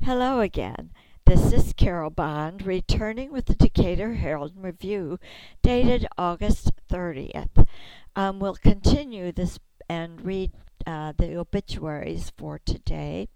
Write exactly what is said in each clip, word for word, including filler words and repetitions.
Hello again. This is Carol Bond returning with the Decatur Herald Review dated August thirtieth. Um, we'll continue this and read uh, the obituaries for today.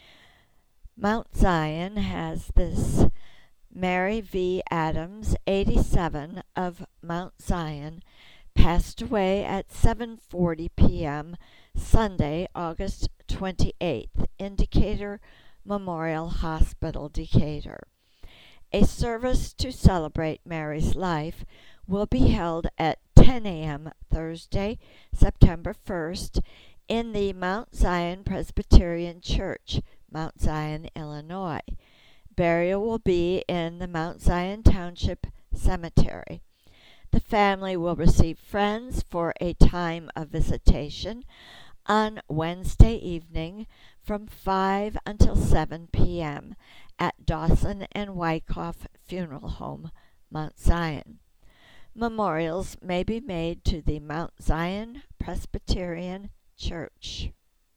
Mount Zion has this Mary V. Adams, eighty-seven, of Mount Zion, passed away at seven forty p.m. Sunday, August twenty-eighth, in Decatur Memorial Hospital, Decatur. A service to celebrate Mary's life will be held at ten a.m. Thursday, September first, in the Mount Zion Presbyterian Church, Mount Zion, Illinois. Burial will be in the Mount Zion Township Cemetery. The family will receive friends for a time of visitation on Wednesday evening from five until seven p.m. at Dawson and Wyckoff Funeral Home, Mount Zion. Memorials may be made to the Mount Zion Presbyterian Church.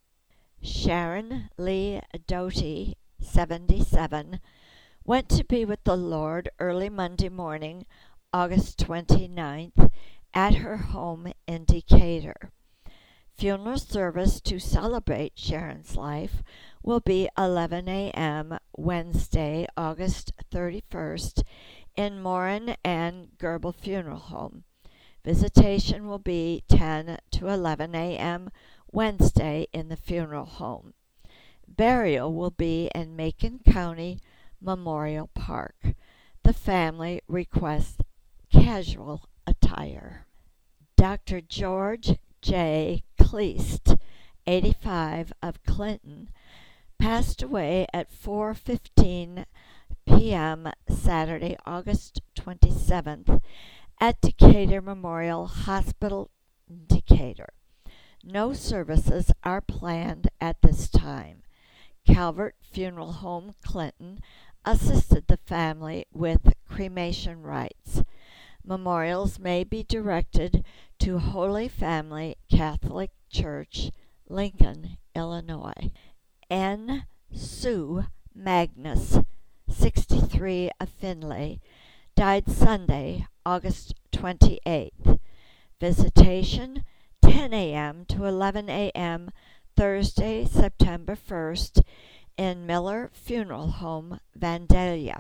Sharon Lee Doty, seventy-seven, went to be with the Lord early Monday morning, August twenty-ninth, at her home in Decatur. Funeral service to celebrate Sharon's life will be eleven a.m. Wednesday, August thirty-first, in Morin and Gerbil Funeral Home. Visitation will be ten to eleven a.m. Wednesday in the funeral home. Burial will be in Macon County Memorial Park. The family requests casual attire. Doctor George J. Kleist, eighty-five, of Clinton, passed away at four fifteen p.m. Saturday, August twenty-seventh, at Decatur Memorial Hospital, Decatur. No services are planned at this time. Calvert Funeral Home, Clinton, assisted the family with cremation rites. Memorials may be directed to Holy Family Catholic Church, Lincoln, Illinois. N. Sue Magnus, sixty-three, of Findlay, died Sunday, August twenty-eighth. Visitation ten a.m. to eleven a.m. Thursday, September first, in Miller Funeral Home, Vandalia.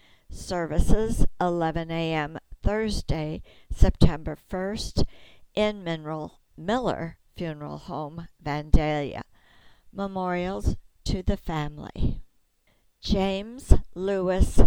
Services eleven a.m. Thursday, September first, in Mineral Miller Funeral Home, Vandalia. Memorials to the family. James Lewis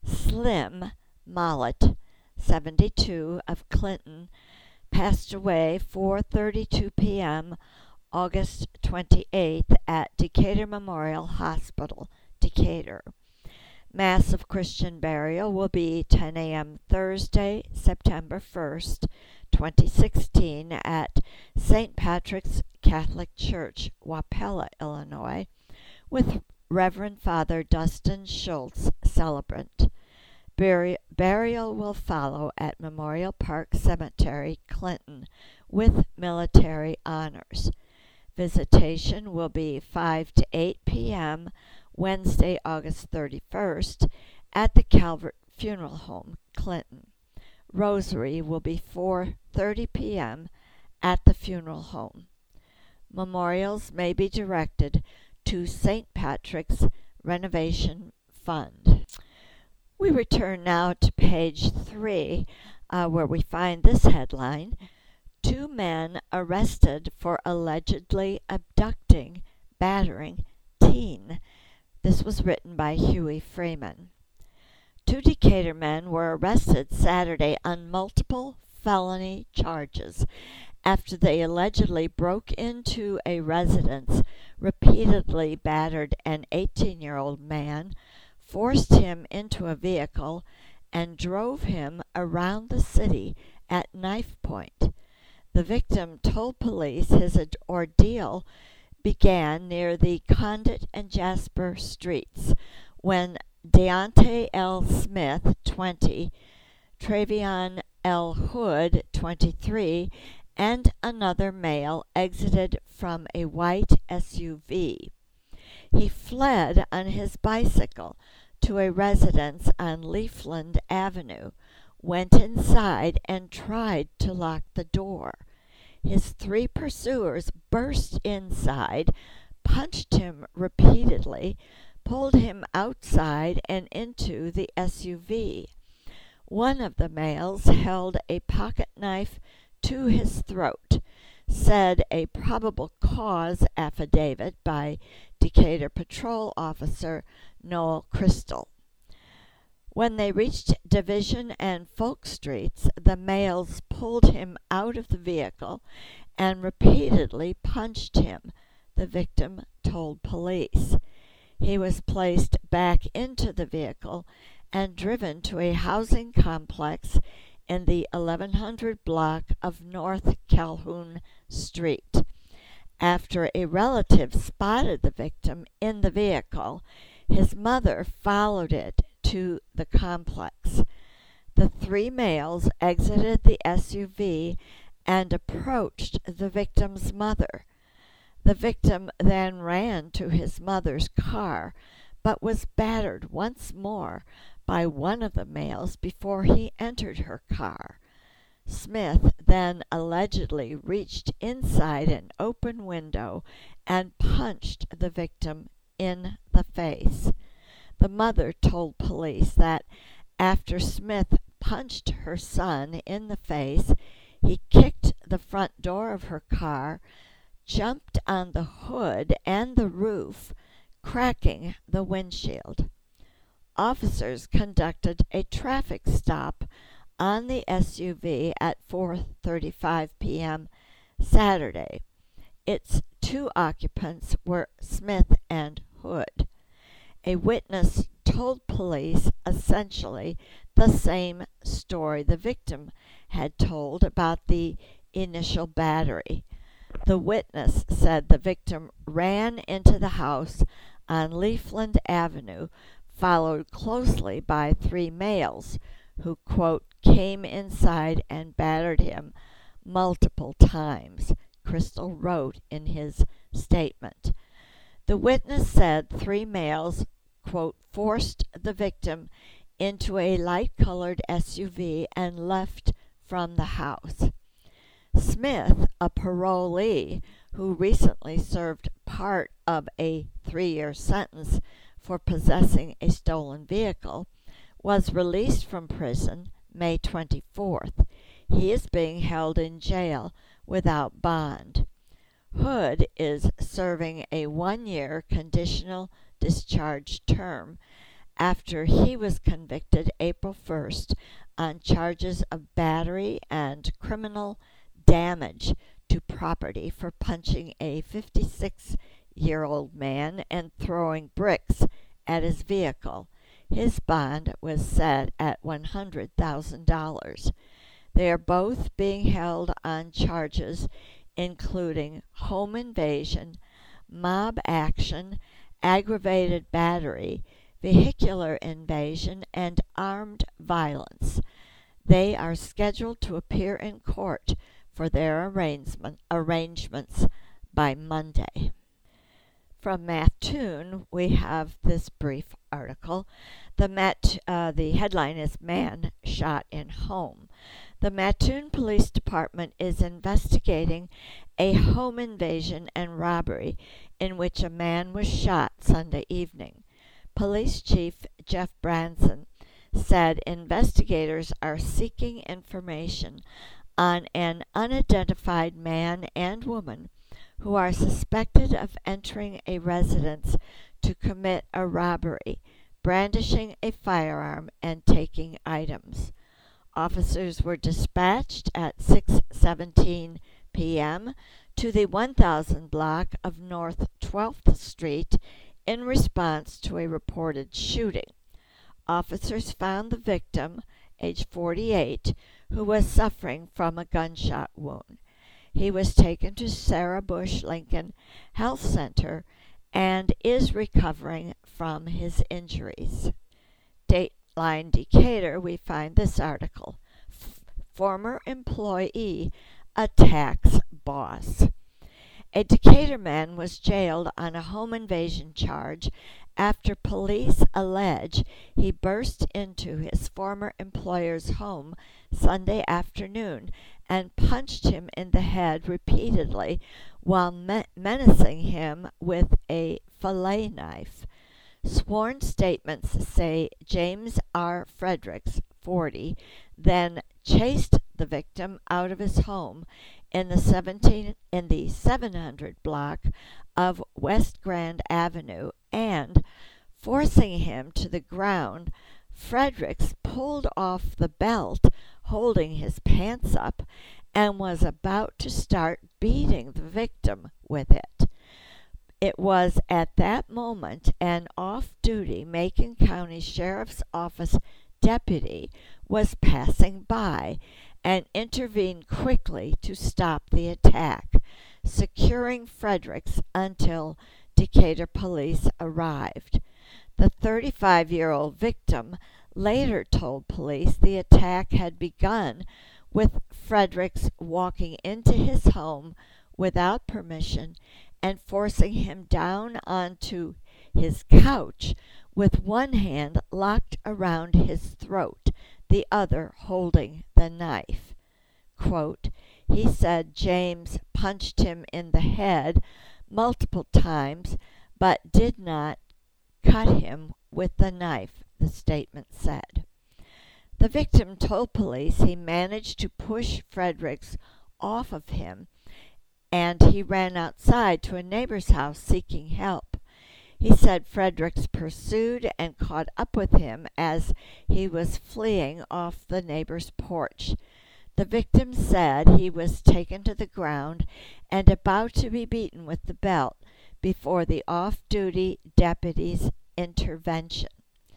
Slim Mollett, seventy-two, of Clinton, passed away four thirty-two p.m. August twenty-eighth at Decatur Memorial Hospital, Decatur. Mass of Christian burial will be ten a.m. Thursday, September first, twenty sixteen, at Saint Patrick's Catholic Church, Wapella, Illinois, with Reverend Father Dustin Schultz, celebrant. Buri- burial will follow at Memorial Park Cemetery, Clinton, with military honors. Visitation will be five to eight p.m. Wednesday, August thirty-first, at the Calvert Funeral Home, Clinton. Rosary will be four thirty p.m. at the funeral home. Memorials may be directed to Saint Patrick's Renovation Fund. We return now to page three, uh, where we find this headline: Two men arrested for allegedly abducting, battering teen. This was written by Huey Freeman. Two Decatur men were arrested Saturday on multiple felony charges after they allegedly broke into a residence, repeatedly battered an eighteen-year-old man, forced him into a vehicle, and drove him around the city at knife point. The victim told police his ordeal began near the Condit and Jasper Streets when Deontay L. Smith, twenty, Travion L. Hood, twenty-three, and another male exited from a white S U V. He fled on his bicycle to a residence on Leafland Avenue, went inside, and tried to lock the door. His three pursuers burst inside, punched him repeatedly, pulled him outside and into the S U V. One of the males held a pocket knife to his throat, said a probable cause affidavit by Decatur Patrol Officer Noel Crystal. When they reached Division and Folk Streets, the males pulled him out of the vehicle and repeatedly punched him, the victim told police. He was placed back into the vehicle and driven to a housing complex in the eleven hundred block of North Calhoun Street. After a relative spotted the victim in the vehicle, his mother followed it to the complex. The three males exited the S U V and approached the victim's mother. The victim then ran to his mother's car, but was battered once more by one of the males before he entered her car. Smith then allegedly reached inside an open window and punched the victim in the face. The mother told police that after Smith punched her son in the face, he kicked the front door of her car, jumped on the hood and the roof, cracking the windshield. Officers conducted a traffic stop on the S U V at four thirty-five p.m. Saturday. Its two occupants were Smith and Hood. A witness told police essentially the same story the victim had told about the initial battery. The witness said the victim ran into the house on Leafland Avenue, followed closely by three males who, quote, came inside and battered him multiple times, Crystal wrote in his statement. The witness said three males, quote, forced the victim into a light-colored S U V and left from the house. Smith, a parolee who recently served part of a three-year sentence for possessing a stolen vehicle, was released from prison May twenty-fourth. He is being held in jail without bond. Hood is serving a one-year conditional discharge term after he was convicted April first on charges of battery and criminal damage to property for punching a fifty-six-year-old man and throwing bricks at his vehicle. His bond was set at one hundred thousand dollars. They are both being held on charges including home invasion, mob action, aggravated battery, vehicular invasion, and armed violence. They are scheduled to appear in court for their arrangement, arrangements by Monday. From Mattoon, we have this brief article. The, Mat, uh, the headline is Man Shot in Home. The Mattoon Police Department is investigating a home invasion and robbery in which a man was shot Sunday evening. Police Chief Jeff Branson said investigators are seeking information on an unidentified man and woman who are suspected of entering a residence to commit a robbery, brandishing a firearm, and taking items. Officers were dispatched at six seventeen p.m. to the one thousand block of North twelfth Street in response to a reported shooting. Officers found the victim, age forty-eight, who was suffering from a gunshot wound. He was taken to Sarah Bush Lincoln Health Center and is recovering from his injuries. Dateline Decatur, we find this article. F- former employee attacks boss. A Decatur man was jailed on a home invasion charge after police allege he burst into his former employer's home Sunday afternoon and punched him in the head repeatedly while me- menacing him with a fillet knife. Sworn statements say James R. Fredericks, forty, then chased the victim out of his home in the seventeen in the seven hundred block of West Grand Avenue, and, forcing him to the ground, Fredericks pulled off the belt holding his pants up and was about to start beating the victim with it. It was at that moment an off-duty Macon County Sheriff's Office deputy was passing by and intervened quickly to stop the attack, securing Fredericks until Decatur police arrived. The thirty-five-year-old victim later told police the attack had begun with Fredericks walking into his home without permission and forcing him down onto his couch with one hand locked around his throat, the other holding the knife. Quote, he said James punched him in the head multiple times but did not cut him with the knife, the statement said. The victim told police he managed to push Fredericks off of him and he ran outside to a neighbor's house seeking help. He said Fredericks pursued and caught up with him as he was fleeing off the neighbor's porch. The victim said he was taken to the ground and about to be beaten with the belt before the off-duty deputy's intervention.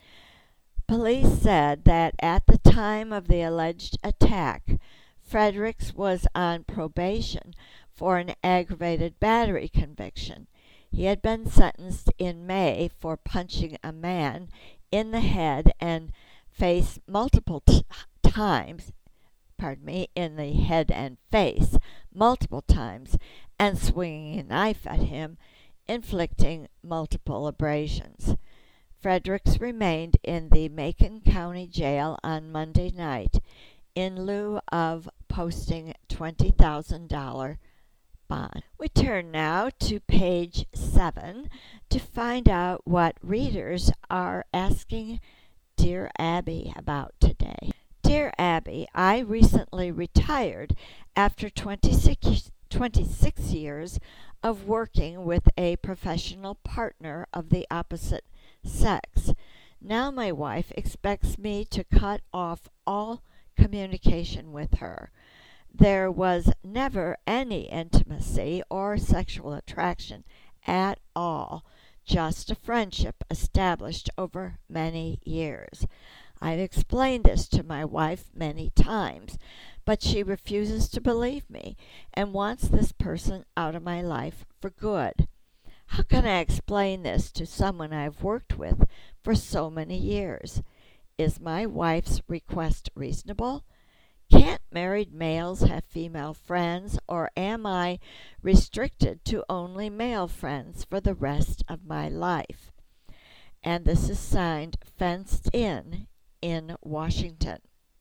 Police said that at the time of the alleged attack, Fredericks was on probation for an aggravated battery conviction. He had been sentenced in May for punching a man in the head and face multiple t- times, pardon me, in the head and face multiple times and swinging a knife at him, inflicting multiple abrasions. Fredericks remained in the Macon County Jail on Monday night in lieu of posting twenty thousand dollars bond. We turn now to page seven to find out what readers are asking Dear Abby about today. Dear Abby, I recently retired after twenty-six, twenty-six years of working with a professional partner of the opposite sex. Now my wife expects me to cut off all communication with her. There was never any intimacy or sexual attraction at all, just a friendship established over many years. I've explained this to my wife many times, but she refuses to believe me and wants this person out of my life for good. How can I explain this to someone I've worked with for so many years? Is my wife's request reasonable? Can't married males have female friends, or am I restricted to only male friends for the rest of my life? And this is signed Fenced In in Washington.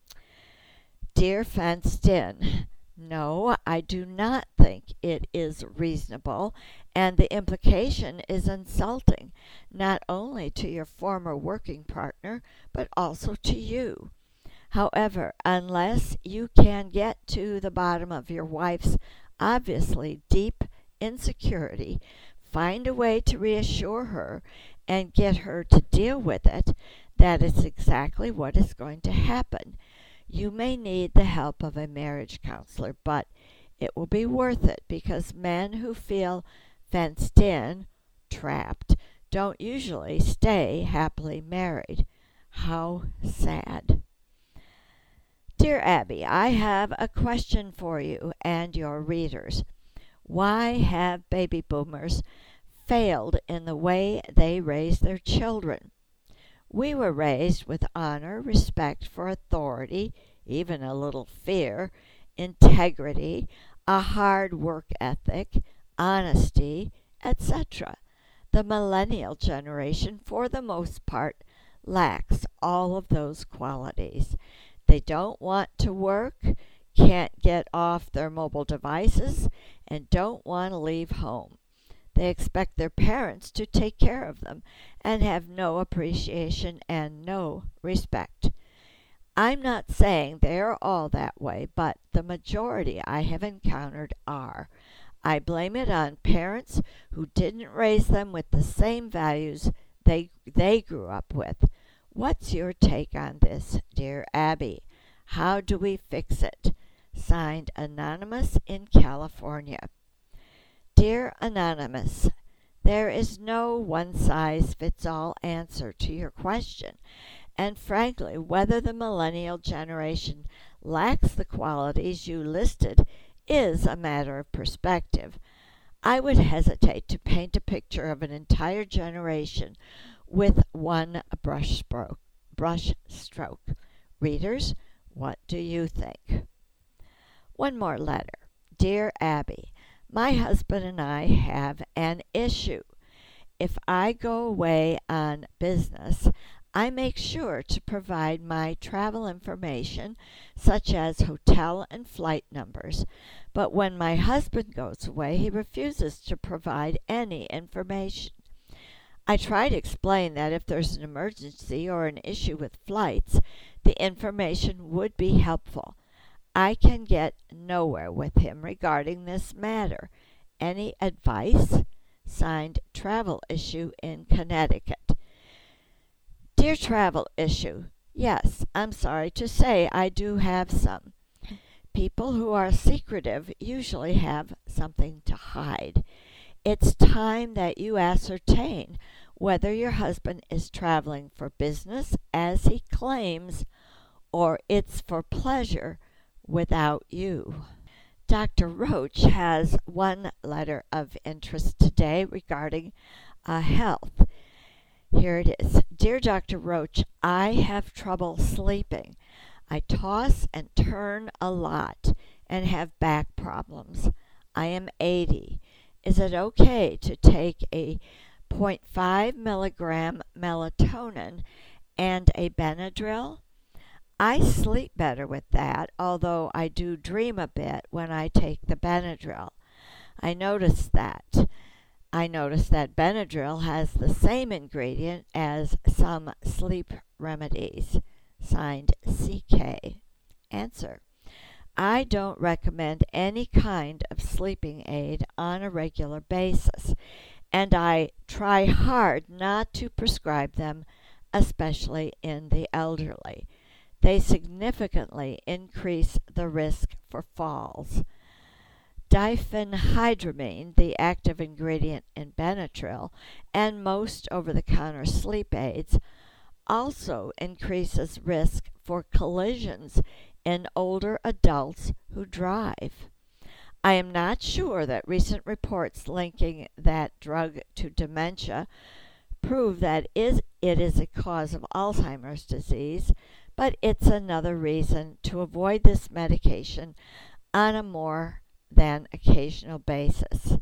Dear Fenced In, no, I do not think it is reasonable, and the implication is insulting, not only to your former working partner, but also to you. However, unless you can get to the bottom of your wife's obviously deep insecurity, find a way to reassure her and get her to deal with it, that is exactly what is going to happen. You may need the help of a marriage counselor, but it will be worth it because men who feel fenced in, trapped, don't usually stay happily married. How sad. Dear Abby, I have a question for you and your readers. Why have baby boomers failed in the way they raise their children? We were raised with honor, respect for authority, even a little fear, integrity, a hard work ethic, honesty, et cetera. The millennial generation, for the most part, lacks all of those qualities. They don't want to work, can't get off their mobile devices, and don't want to leave home. They expect their parents to take care of them and have no appreciation and no respect. I'm not saying they're all that way, but the majority I have encountered are. I blame it on parents who didn't raise them with the same values they, they grew up with. What's your take on this, dear Abby? How do we fix it? Signed, Anonymous in California. Dear Anonymous, there is no one-size-fits-all answer to your question, and frankly, whether the millennial generation lacks the qualities you listed is a matter of perspective. I would hesitate to paint a picture of an entire generation with one brush stroke. Brush stroke. Readers, what do you think? One more letter. Dear Abby, my husband and I have an issue. If I go away on business, I make sure to provide my travel information, such as hotel and flight numbers. But when my husband goes away, he refuses to provide any information. I try to explain that if there's an emergency or an issue with flights, the information would be helpful. I can get nowhere with him regarding this matter. Any advice? Signed, Travel Issue in Connecticut. Dear Travel Issue, yes, I'm sorry to say I do have some. People who are secretive usually have something to hide. It's time that you ascertain whether your husband is traveling for business, as he claims, or it's for pleasure without you. Doctor Roach has one letter of interest today regarding uh, health. Here it is. Dear Doctor Roach, I have trouble sleeping. I toss and turn a lot and have back problems. I am eighty. Is it okay to take a zero point five milligram melatonin and a Benadryl? I sleep better with that, although I do dream a bit when I take the Benadryl. I noticed that. I noticed that Benadryl has the same ingredient as some sleep remedies. Signed, C K. Answer. I don't recommend any kind of sleeping aid on a regular basis, and I try hard not to prescribe them, especially in the elderly. They significantly increase the risk for falls. Diphenhydramine, the active ingredient in Benadryl, and most over-the-counter sleep aids, also increases risk for collisions in older adults who drive. I am not sure that recent reports linking that drug to dementia prove that is, it is a cause of Alzheimer's disease, but it's another reason to avoid this medication on a more than occasional basis.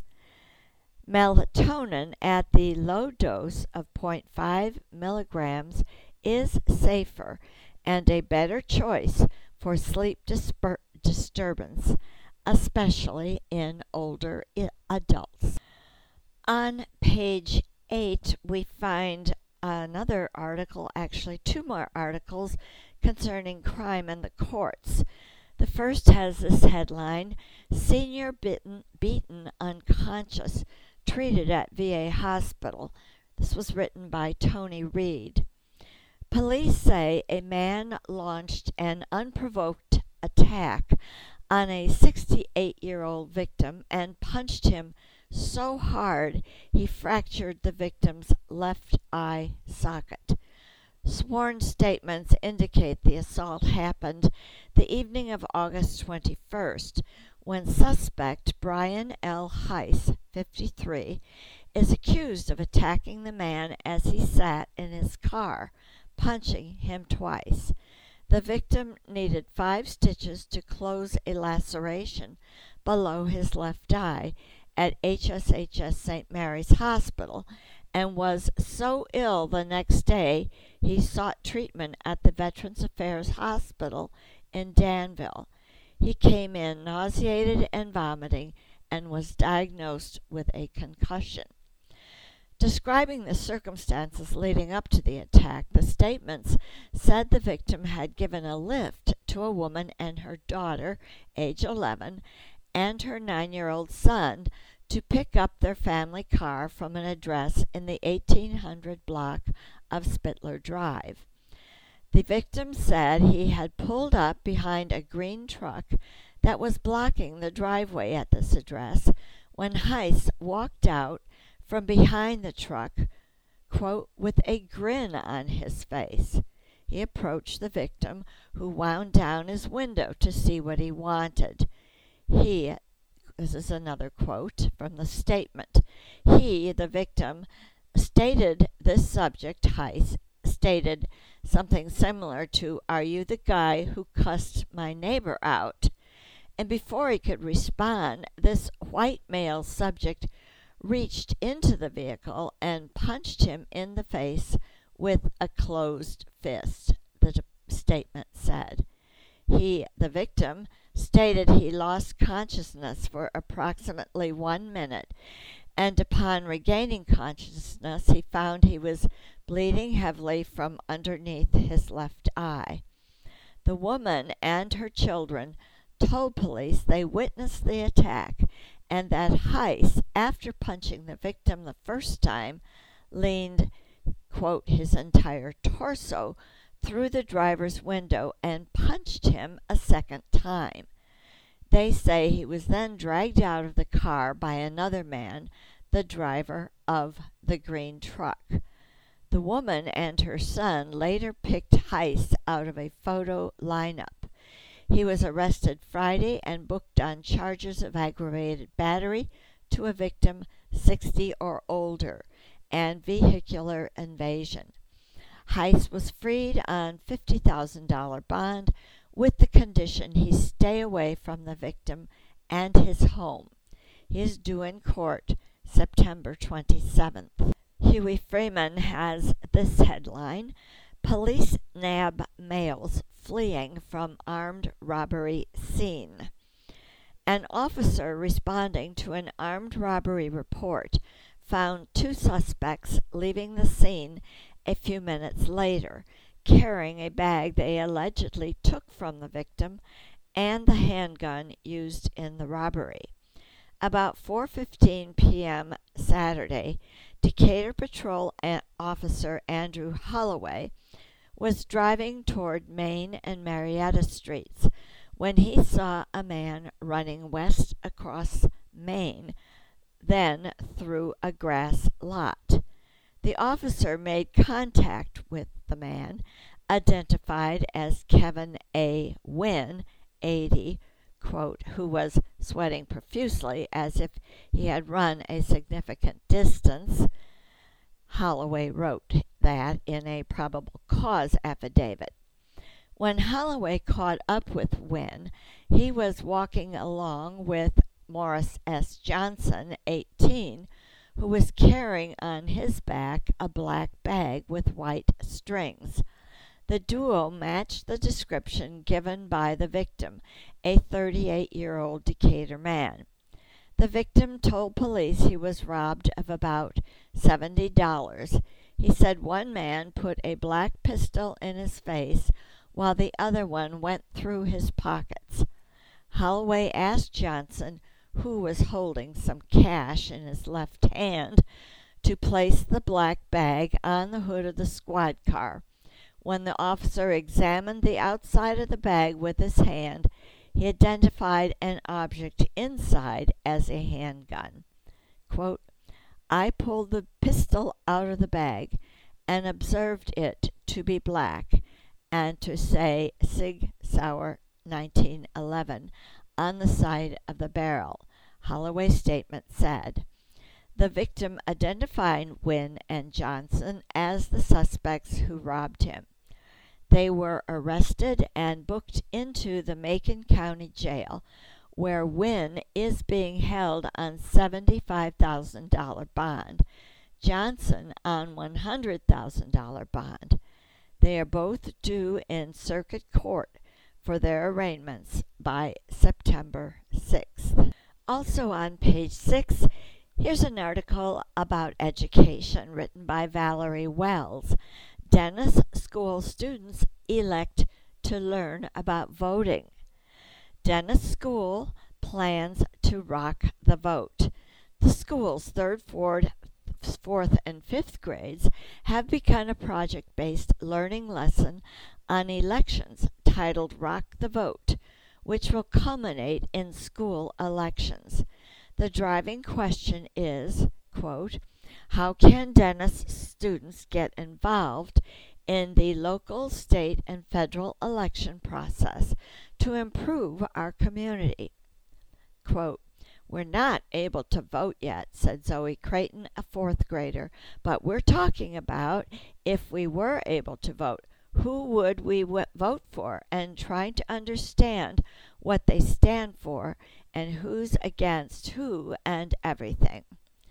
Melatonin at the low dose of zero point five milligrams is safer and a better choice for sleep disper- disturbance, especially in older I- adults. On page eight, we find another article, actually two more articles, concerning crime in the courts. The first has this headline, Senior Beaten, beaten Unconscious, Treated at V A Hospital. This was written by Tony Reed. Police say a man launched an unprovoked attack on a sixty-eight-year-old victim and punched him so hard he fractured the victim's left eye socket. Sworn statements indicate the assault happened the evening of August twenty-first, when suspect Brian L. Heiss, fifty-three, is accused of attacking the man as he sat in his car, punching him twice. The victim needed five stitches to close a laceration below his left eye, at H S H S Saint Mary's Hospital and was so ill the next day he sought treatment at the Veterans Affairs Hospital in Danville. He came in nauseated and vomiting and was diagnosed with a concussion. Describing the circumstances leading up to the attack, the statements said the victim had given a lift to a woman and her daughter, age eleven, and her nine-year-old son to pick up their family car from an address in the eighteen hundred block of Spittler Drive. The victim said he had pulled up behind a green truck that was blocking the driveway at this address when Heiss walked out from behind the truck, quote, with a grin on his face. He approached the victim, who wound down his window to see what he wanted. He, this is another quote from the statement, he, the victim, stated this subject, Heiss, stated something similar to, "Are you the guy who cussed my neighbor out?" And before he could respond, this white male subject reached into the vehicle and punched him in the face with a closed fist, the statement said. He, the victim, stated he lost consciousness for approximately one minute, and upon regaining consciousness, he found he was bleeding heavily from underneath his left eye. The woman and her children told police they witnessed the attack and that Heiss, after punching the victim the first time, leaned, quote, his entire torso through the driver's window and punched him a second time. They say he was then dragged out of the car by another man, the driver of the green truck. The woman and her son later picked Heiss out of a photo lineup. He was arrested Friday and booked on charges of aggravated battery to a victim sixty or older and vehicular invasion. Heiss was freed on fifty thousand dollars bond with the condition he stay away from the victim and his home. He is due in court September twenty-seventh. Huey Freeman has this headline: Police nab males fleeing from armed robbery scene. An officer responding to an armed robbery report found two suspects leaving the scene a few minutes later, carrying a bag they allegedly took from the victim and the handgun used in the robbery. About four fifteen p.m. Saturday, Decatur Patrol Officer Andrew Holloway was driving toward Main and Marietta Streets when he saw a man running west across Main, then through a grass lot. The officer made contact with the man, identified as Kevin A. Wynn, eighty, quote, who was sweating profusely as if he had run a significant distance. Holloway wrote that in a probable cause affidavit. When Holloway caught up with Wynn, he was walking along with Morris S. Johnson, eighteen, who was carrying on his back a black bag with white strings. The duo matched the description given by the victim, a thirty-eight-year-old Decatur man. The victim told police he was robbed of about seventy dollars. He said one man put a black pistol in his face while the other one went through his pockets. Holloway asked Johnson, who was holding some cash in his left hand, to place the black bag on the hood of the squad car. When the officer examined the outside of the bag with his hand, he identified an object inside as a handgun. Quote, I pulled the pistol out of the bag and observed it to be black and to say Sig Sauer nineteen eleven on the side of the barrel, Holloway's statement said. The victim identified Wynn and Johnson as the suspects who robbed him. They were arrested and booked into the Macon County Jail, where Wynne is being held on seventy-five thousand dollars bond, Johnson on one hundred thousand dollars bond. They are both due in circuit court for their arraignments by September sixth. Also on page six, here's an article about education written by Valerie Wells. Dennis School students elect to learn about voting. Dennis School plans to rock the vote. The school's third, fourth, fourth, and fifth grades have begun a project-based learning lesson on elections titled Rock the Vote, which will culminate in school elections. The driving question is, quote, how can Dennis students get involved in the local, state, and federal election process to improve our community? Quote, we're not able to vote yet, said Zoe Creighton, a fourth grader, but we're talking about if we were able to vote, who would we w- vote for, and trying to understand what they stand for and who's against who and everything.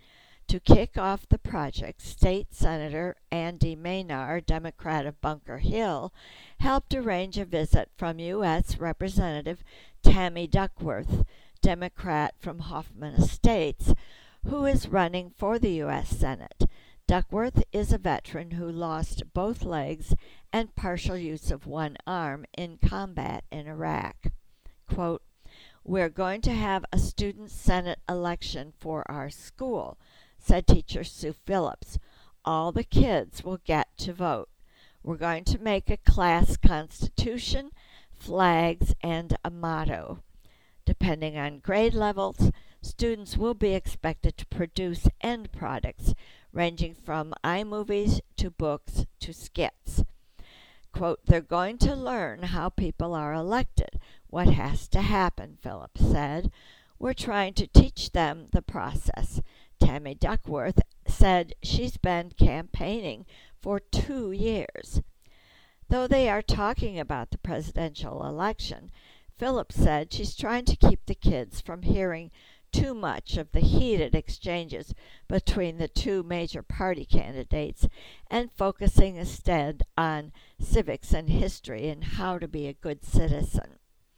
To kick off the project, State Senator Andy Maynard, Democrat of Bunker Hill, helped arrange a visit from U S Representative Tammy Duckworth, Democrat from Hoffman Estates, who is running for the U S Senate. Duckworth is a veteran who lost both legs and partial use of one arm in combat in Iraq. Quote, we're going to have a student senate election for our school, said teacher Sue Phillips. All the kids will get to vote. We're going to make a class constitution, flags, and a motto. Depending on grade levels, students will be expected to produce end products ranging from iMovies to books to skits. Quote, they're going to learn how people are elected, what has to happen, Phillips said. We're trying to teach them the process. Tammy Duckworth said she's been campaigning for two years. Though they are talking about the presidential election, Phillips said she's trying to keep the kids from hearing too much of the heated exchanges between the two major party candidates and focusing instead on civics and history and how to be a good citizen.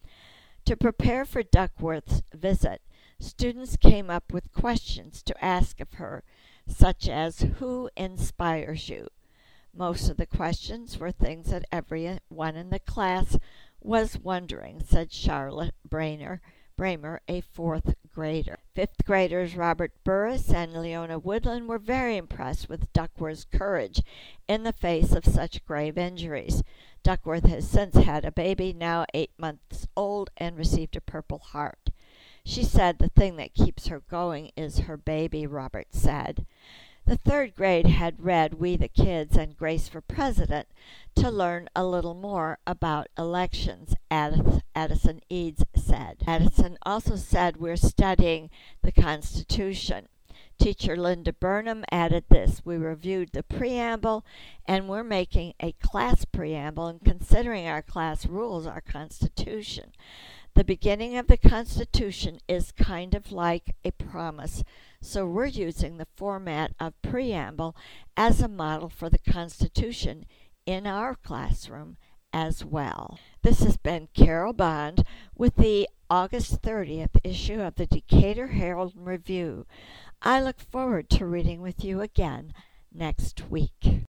To prepare for Duckworth's visit, students came up with questions to ask of her, such as, who inspires you? Most of the questions were things that everyone in the class was wondering, said Charlotte Brainer, Bramer, a fourth grader. Fifth graders Robert Burris and Leona Woodland were very impressed with Duckworth's courage in the face of such grave injuries. Duckworth has since had a baby, now eight months old, and received a Purple Heart. She said the thing that keeps her going is her baby, Robert said. The third grade had read We the Kids and Grace for President to learn a little more about elections, Addison Eads said. Addison also said we're studying the Constitution. Teacher Linda Burnham added this, we reviewed the preamble and we're making a class preamble and considering our class rules our Constitution. The beginning of the Constitution is kind of like a promise, so we're using the format of preamble as a model for the Constitution in our classroom as well. This has been Carol Bond with the August thirtieth issue of the Decatur Herald Review. I look forward to reading with you again next week.